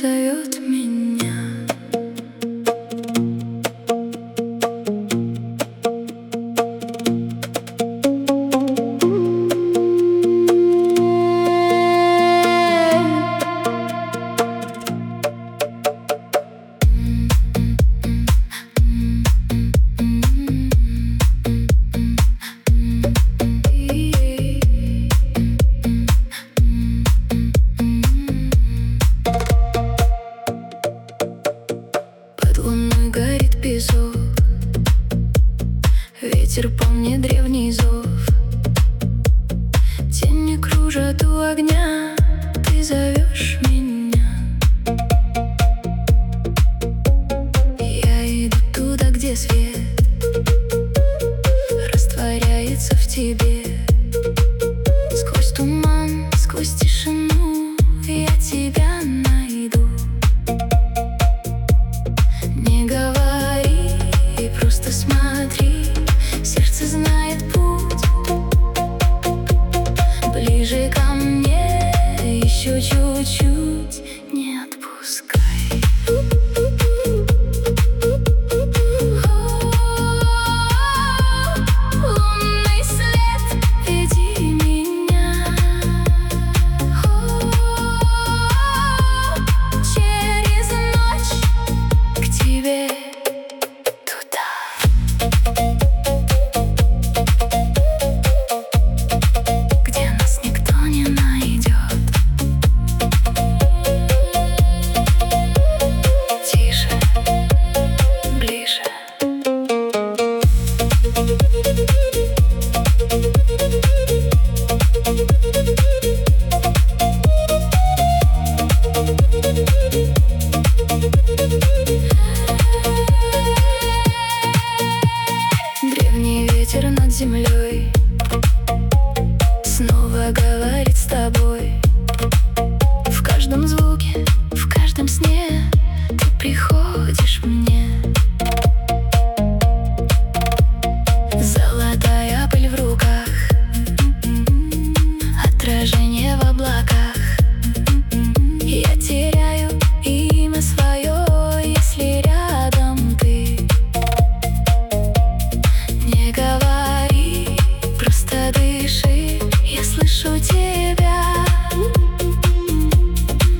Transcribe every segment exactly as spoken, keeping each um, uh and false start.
зовет меня. Луной горит песок, ветер помнит древний зов. Тени кружат у огня, ты зовешь меня. Я иду туда, где свет растворяется в тебе. Сквозь туман, сквозь тишину я тебя найду. Не говори, просто смотри, сердце знает путь. Ближе ко мне, еще чуть-чуть, не отпускай. Лунный свет, веди меня через ночь к тебе. Где нас никто не найдет. Тише, ближе. Древний ветер над землей снова говорит с тобой. В каждом звуке, в каждом сне ты приходишь мне. Золотая пыль в руках, отражение в облаках. Я теряю имя свое, если рядом ты. Не говори, просто дыши, я слышу тебя.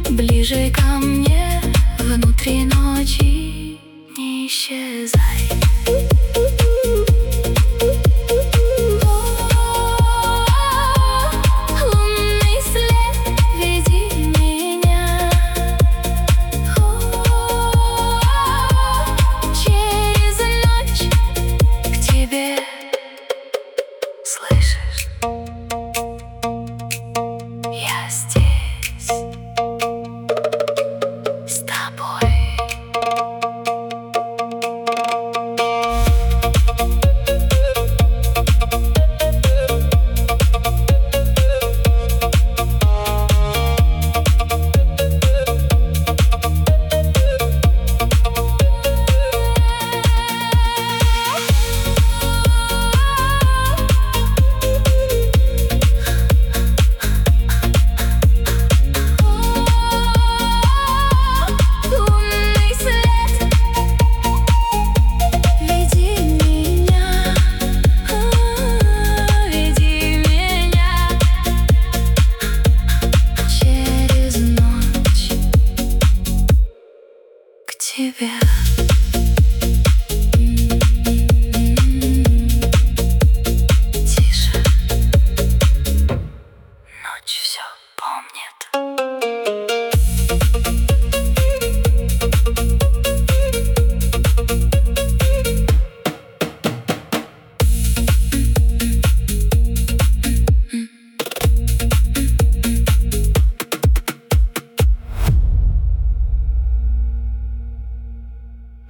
Ближе ко мне, внутри ночи, не исчезай.